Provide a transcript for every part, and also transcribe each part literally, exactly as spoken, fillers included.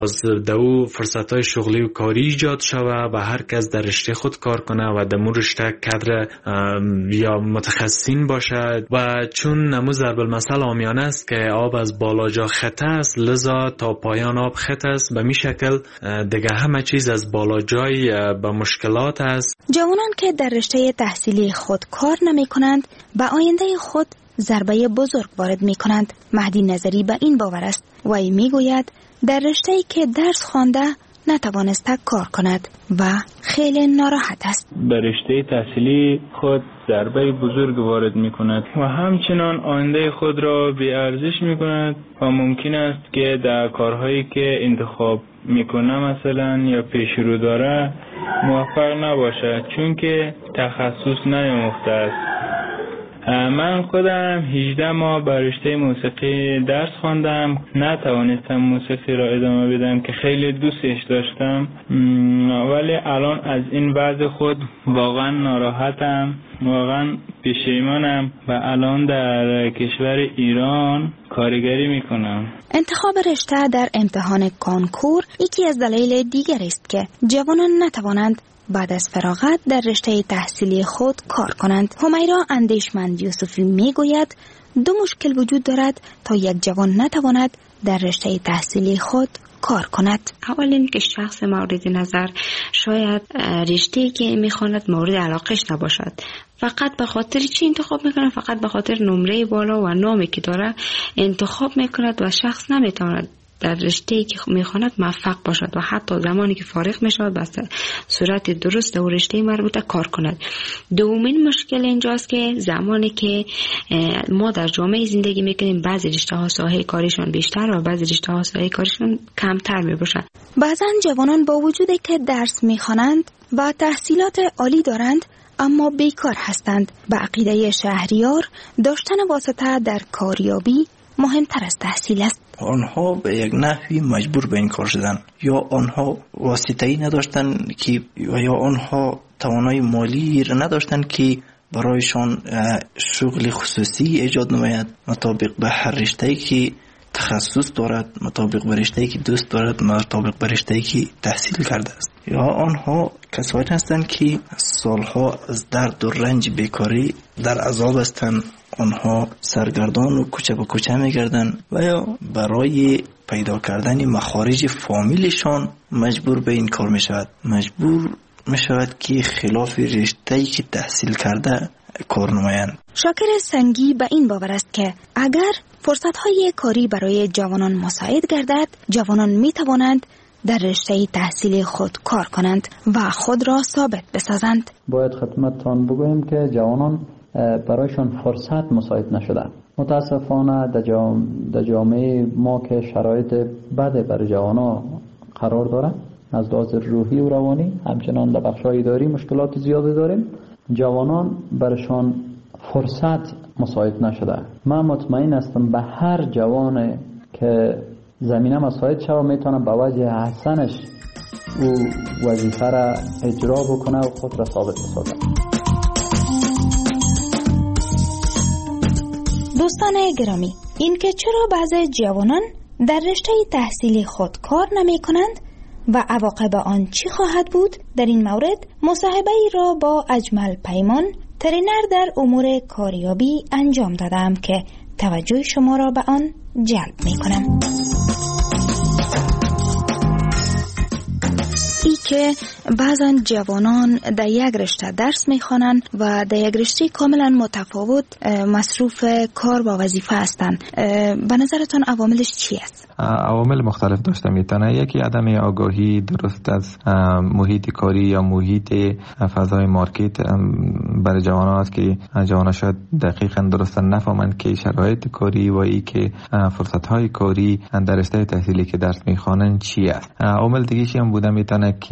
از دو فرصت‌های شغلی و کاری ایجاد شوه و هر کس در رشته خود کار کنه و در مون رشته کادر یا متخصصین باشه و چون نمو ضرب المثل عامیانه است که آب از بالا جا خطه است، لذا تا پایان آب خطه است. به می شکل دیگه همه چیز از بالا جای به مشکلات است. جوانان که در رشته تحصیلی خود کار نمی کنند به آینده خود ضربه بزرگ وارد می کنند. مهدی نظری به این باور است و ای می گوید در رشته‌ای که درس خوانده نتوانسته کار کند و خیلی ناراحت است. به رشته تحصیلی خود ضربه بزرگ وارد می کند و همچنان آینده خود را بی ارزش می کند و ممکن است که در کارهایی که انتخاب می کنه مثلا یا پیش رو داره موفق نباشد چون که تخصص نیاموخته است. من خودم هجده ماه به رشته موسیقی درس خواندم، نتوانستم موسیقی را ادامه بدم که خیلی دوستش داشتم، ولی الان از این وضع خود واقعا ناراحتم، واقعا پشیمانم و الان در کشور ایران کارگری میکنم. انتخاب رشته در امتحان کانکور یکی از دلایل دیگر است که جوانان نتوانند بعد از فراغت در رشته تحصیلی خود کار کنند. همیرا اندیشمند یوسفی میگوید دو مشکل وجود دارد تا یک جوان نتواند در رشته تحصیلی خود کار کند. اول این که شخص مورد نظر شاید رشته‌ای که میخواند مورد علاقش نباشد، فقط به خاطر چی انتخاب میکنه؟ فقط به خاطر نمره بالا و نامی که داره انتخاب میکند و شخص نمیتواند در رشته‌ای که میخواند موفق باشد و حتی زمانی که فارغ میشود به صورت درست در رشته مربوطه کار کند. دومین مشکل اینجاست که زمانی که ما در جامعه زندگی میکنیم بعضی رشته‌ها ساحه کاریشون بیشتر و بعضی رشته‌ها ساحه کاریشون کمتر میباشد. بعضا جوانان با وجودی که درس میخوانند و تحصیلات عالی دارند اما بیکار هستند. به عقیده شهریار داشتن واسطه در کاریابی مهمتر از تحصیل است. آنها به یک نحوی مجبور به این کار شدن، یا آنها واسطه‌ای نداشتن که یا آنها توانایی مالی را نداشتن که برایشان شغل خصوصی ایجاد نماید مطابق به هر رشته‌ای که تخصص دارد، مطابق به رشته‌ای که دوست دارد، مطابق به رشته‌ای که تحصیل کرده است. یا آنها کسانی هستند که سالها از درد و رنج بیکاری در عذاب هستند، آنها سرگردان و کوچه به کوچه میگردن و یا برای پیدا کردن مخارج فامیلشان مجبور به این کار میشود، مجبور میشود که خلاف رشته‌ای که تحصیل کرده کار نمایند. شاکر سنگی به این باور است که اگر فرصت‌های کاری برای جوانان مساعد گردد، جوانان میتوانند در رشته تحصیلی خود کار کنند و خود را ثابت بسازند. باید خدمتتان بگویم که جوانان برایشان فرصت مساعد نشده. متاسفانه در جامعه ما که شرایط بده برای جوانا قرار داره، از لحاظ روحی و روانی، همچنان در بخش‌های اداری مشکلات زیادی داریم. جوانان برایشان فرصت مساعد نشده. من مطمئن هستم به هر جوان که زمینه مساعد شود میتونه به وجه حسنش او وظیفه را اجرا بکنه و خود را ثابت بسازه. دوستان گرامی، این که چرا بعضی جوانان در رشته تحصیلی خود کار نمی کنند و عواقب آن چی خواهد بود، در این مورد مصاحبه ای را با اجمل پیمان، ترینر در امور کاریابی انجام دادم که توجه شما را به آن جلب می کنم. ای که بعضا جوانان در یک رشته درس میخوانند و در یک رشته کاملا متفاوت مصروف کار با وظیفه هستند. به نظرتان عواملش چی است؟ عوامل مختلف داشته میتونه. یکی عدم آگاهی درست از محیط کاری یا محیط فضای مارکت برای جوانان است که جوانان شاید دقیقاً درست نفهمند که شرایط کاری و ای که فرصت‌های کاری در رشته تحصیلی که درس میخوانند چی است. عامل دیگه هم بوده میتونه که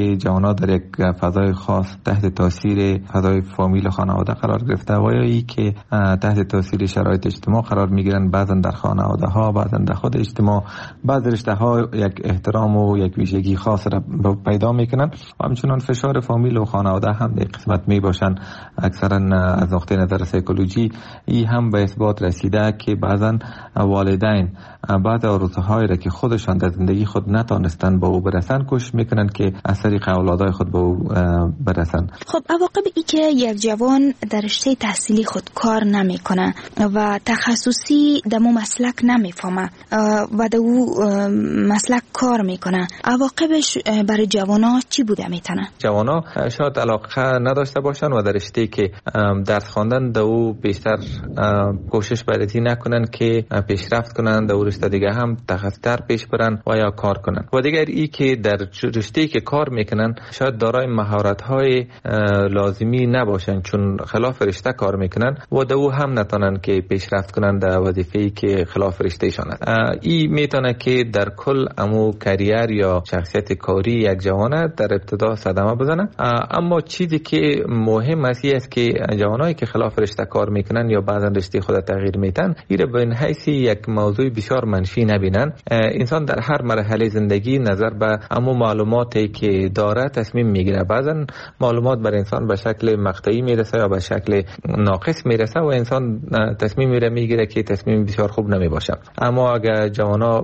که جوانان در یک فضای خاص تحت تاثیر فضای فامیل خانواده قرار گرفته و یا ای که تحت تاثیر شرایط اجتماع قرار میگیرن، بعضا در خانواده ها، بعضا در خود اجتماع بعض رشته ها یک احترام و یک ویژگی خاص را پیدا میکنن و همچنان فشار فامیل و خانواده هم در قسمت می باشن. اکثرا از نقطه نظر سایکولوژی ای هم به اثبات رسیده که بعضا والدین بعض آرزوهای را که خودشان در زندگی خود نتانستن به او برسن کوشش میکنن که از طریق اولادای خود به او برسن. خب عواقب ای که یک جوان در رشته تحصیلی خود کار نمیکنه و تخصصی دمو مسلک نمیفهمه و دو مسلک کار میکنه، عواقبش برای جوانا چی بوده میتونه؟ جوانا شاید علاقه نداشته باشن و در رشته که درس خواندن دو بیشتر کوشش برای نکنن که پیشرفت کنن، در رشته دیگه هم تخصصتر پیش برن و یا کار کنن. و دیگر ای که در رشته که کار میکنن شاید دارای مهارت های لازمی نباشن چون خلاف رشته کار میکنن و دو هم نتونن که پیشرفت کنن در وظیفه‌ای که خلاف رشته شان است. ای میتونه که در کل امو کریر یا شخصیت کاری یک جوان در ابتدا صدمه بزنه. اما چیزی که مهم است که جوانایی که خلاف رشته کار میکنن یا بعضا رشته خود تغییر میتن ایره به این حیث یک موضوع بسیار منفی نبینن. انسان در هر مرحله زندگی نظر به امو معلوماتی که داره تصمیم میگیره. بعضا معلومات بر انسان به شکل مقطعی میرسه یا به شکل ناقص میرسه و انسان تصمیم میره میگیره که تصمیم بسیار خوب نمیباشه. اما اگر جوانا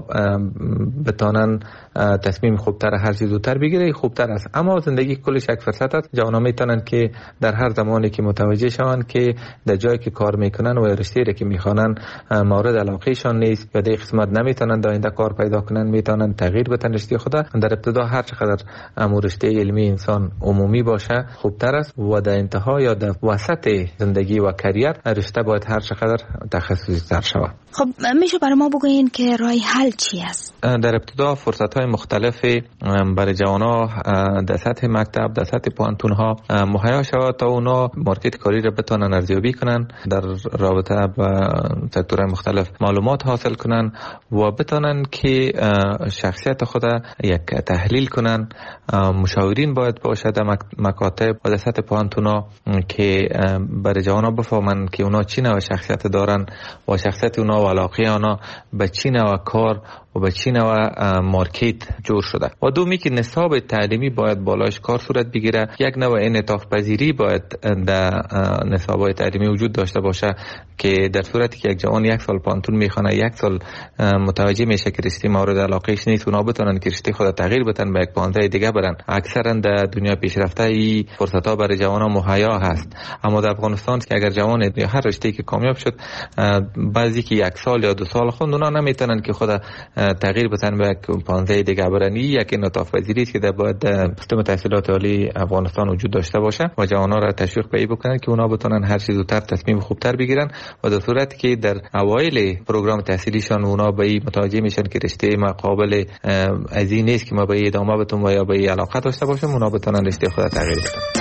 بتانن تصمیم خوبتر هر چیز زودتر بگیره خوبتر است. اما زندگی کلش یک فرصت است. جوانا میتونن که در هر زمانی که متوجه شون که در جایی که کار میکنن و رشته‌ای که میخوانن مورد علاقهشان نیست یا در قسمت نمیتونن در آینده کار پیدا کنن، میتونن تغییر بدن رشته خود. در ابتدا هر چقدر امور رشته علمی انسان عمومی باشه خوبتر است و در انتها یا در وسط زندگی و کریر رشته باید هر چقدر تخصصی تر شود. خب میشه برای ما بگوین که راه حل چی است؟ در ابتدا فرصت‌های مختلف برای جوانا در سطح مکتب، در سطح پانتون ها مهیا شود تا اونا مارکت کاری را بتونن ارزیابی کنن، در رابطه با سکتورهای مختلف معلومات حاصل کنن و بتونن که شخصیت خود یک تحلیل کنن. مشاورین باید باشه در مکاتب و در سطح پانتون ها که برای جوانا بفهمن که اونا چی نوع شخصیت دارن و شخصیت اونا و علاقه اونا به چی نوع کار و به چی نوع مارکت جور شده. و دومی که نصاب تعلیمی باید بالاش کار صورت بگیره. یک نوع انعطاف پذیری باید در نصاب‌های تعلیمی وجود داشته باشه که در صورتی که یک جوان یک سال پانتون میخونه، یک سال متوجه میشه که رشته مورد علاقهش نیست، اونا بتونن که رشته خود تغییر بدن به یک پانزده دیگه برن. اکثرا در دنیا پیشرفته ای فرصت‌ها برای جوانان مهیا هست. اما در افغانستان که اگر جوان یا هر رشته‌ای که کامیاب شد بعضی که یک سال یا دو سال خوند اونا نمیتونن که خود تغییر بدن به یک پانزده دیگه برن. یک انعطاف پذیری است که در باید سیستم تحصیلات عالی افغانستان وجود داشته باشه و جوانان را تشویق به این بکنن که اونا بتونن هر چیز زودتر تصمیم خوبتر بگیرن و در صورتی که در اوایل پروگرام تحصیلیشان اونا به این متوجه میشن که رشته مقابل از این نیست که ما به این ادامه بدیم و یا به این علاقه داشته باشیم، اونا بتونن رشته خود تغییر بدن.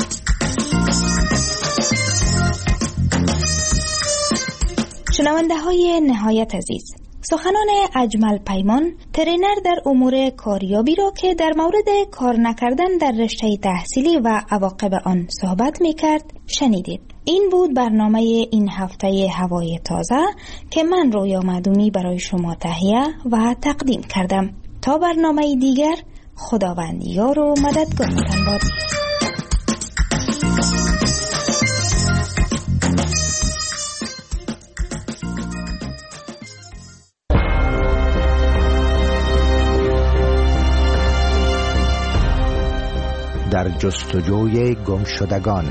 شنونده های نهایت عزیز، سخنان اجمل پیمان، ترینر در امور کاریابی را که در مورد کار نکردن در رشته تحصیلی و عواقب آن صحبت میکرد شنیدید. این بود برنامه این هفته هوای تازه که من رویا مدومی برای شما تهیه و تقدیم کردم. تا برنامه دیگر، خداوند یار و مددگارتان باد. در جستجوی گمشدگان.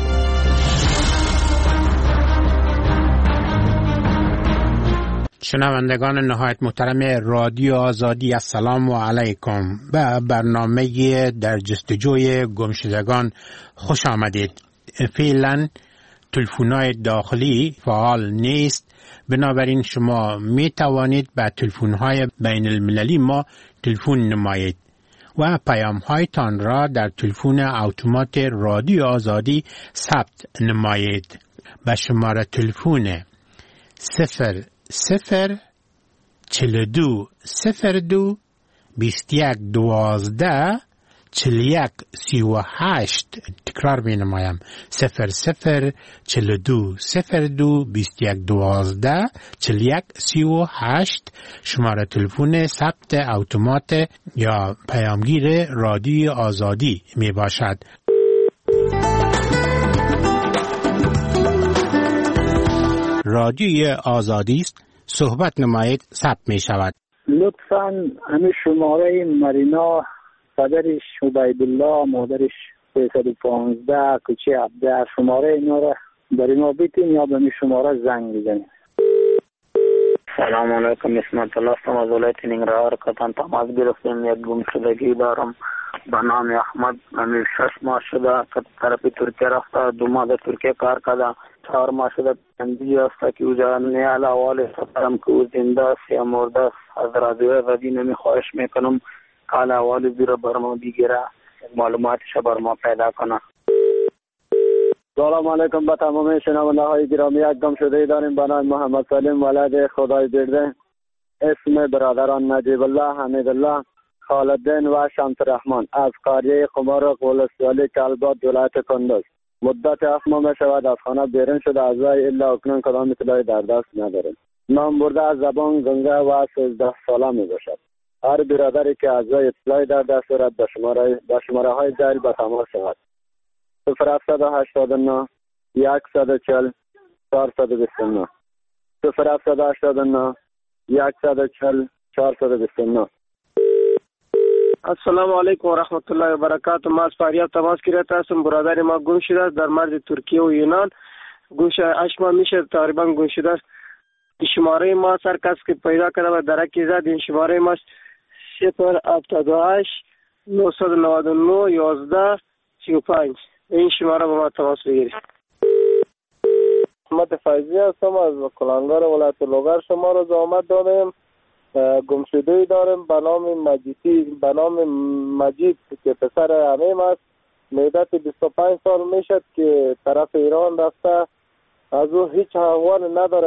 شنوندگان نهایت محترم رادیو آزادی، السلام علیکم. به برنامه در جستجوی گمشدگان خوش آمدید. فعلا تلفن‌های داخلی فعال نیست، بنابراین شما می توانید به تلفن‌های بین المللی ما تلفن نمایید و پیام هایتان را در تلفن اتومات رادیو آزادی ثبت نمایید. به شماره تلفن صفر صفر چهل و دو صفر دو بیست و یک دوازده چل یک سی و هشت تکرار می نمایم صفر صفر چل دو صفر دو بیست یک دوازده چل یک سی و هشت شماره تلفن ثبت اتومات یا پیامگیر رادیو آزادی می باشد. رادیو آزادی است، صحبت نمایید، ثبت می شود. لطفاً همین شماره مرینا، پدرش عبیدالله، مادرش سیصد و پانزده، کوچه عبده، شماره اینا را برای ما بیتین یا به می شماره زنگ بزنید. سلام علیکم، اسمت الله هستم از ولایت ننگرهار. کتان تماس گرفتیم، یک گمشدگی دارم به نام احمد. همین شش ماه شده که طرف ترکیه رفته، دو ماه در ترکیه کار کرده، چهار ماه شده پنجی است که اوجا نیال اول سفرم که او زنده است یا مرده است. از رادیو آزادی نمی خواهش میکنم حال اول زیر برما بگیره، معلوماتش برما پیدا کنه. سلام علیکم به تمام شنونده های گرامی. یک گم شده داریم به نام محمد سلیم ولد خدای برده، اسم برادران نجیب الله، حمید الله، خالدین و شمس رحمان، از قریه قمار و قولستوالی کلبات ولایت کندوز. مدت هفت ماه می شود از خانه بیرون شده، از وی الا اکنون کدام اطلاعی در دست نداریم. نام برده از زبان گنگه و سیزده ساله می باشد. هر برادری که از وی اطلاعی در دست دارد به شماره به شماره های ذیل به تماس شود. صفر هفتصد و هشتاد و نه صد و چهل چهارصد و بیست و نه صفر هفتصد و هشتاد و نه صد و چهل چهارصد و بیست و نه. السلام علیکم و رحمت الله و برکاته. ما از فاریاب تماس گرفته هستم. برادر ما گم شده است در مرز ترکیه و یونان. گم شده هشت ماه میشه تقریبا گم شده است. شماره ما سر کس که پیدا کرده و درکی زد. این شماره ما صفر هفتاد و هشت نهصد و نود و نه یازده سی و پنج. این شماره با ما تماس بگیرید. محمد فیضی هستم از کلانگار ولایت لوگر. شما را زحمت دادیم. گمشده‌ای داریم به نام مجیدی، به نام مجید که پسر عمیم است. مدت بیست و پنج سال میشد که طرف ایران رفته، از او هیچ احوال نداره.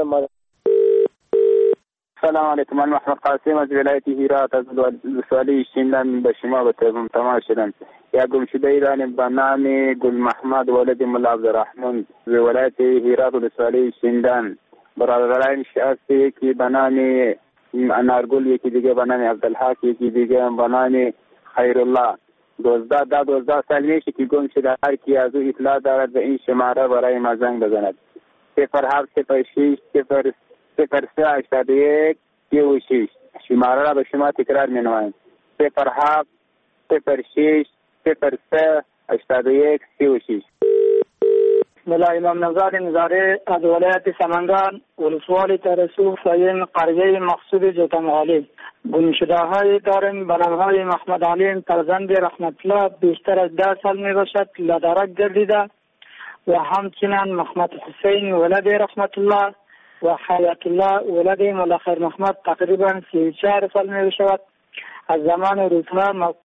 سلام علیکم، من محمد قاسم از ولایت هرات از ولسوالی شیندن به شما به تماس شدم. یا گمشده‌ای داریم به نام گل محمد ولد ملا عبدالرحمن از ولایت هرات ولسوالی شیندن. برادران شخصی که به نام انارگل، یکی دیگه به نام عبدالحق، یکی دیگه به نام خیرالله. دوزده دا دوزده سال میشه که گم شده. هر کی از او اطلاع دارد به این شماره برای ما زنگ بزند. صفر هفت صفر شش صفر صفر سه هشتاد یک سی و شش. شماره را به شما تکرار می نمایم. صفر هفت صفر شش صفر سه هشتاد یک سی و شش. بسم الله. امام نزار نزاره از ولایت سمنگان، ولسوالی ترسو، ساین قریه مقصود جوتمغالی. گمشده های داریم به نام های محمد علیم فرزند رحمت الله، بیشتر از ده سال می باشد لدرک گردیده، و همچنین محمد حسین ولد رحمت الله و حیات الله ولد مولا خیر محمد تقریبا سی و چهار سال می باشد. از زمان روزها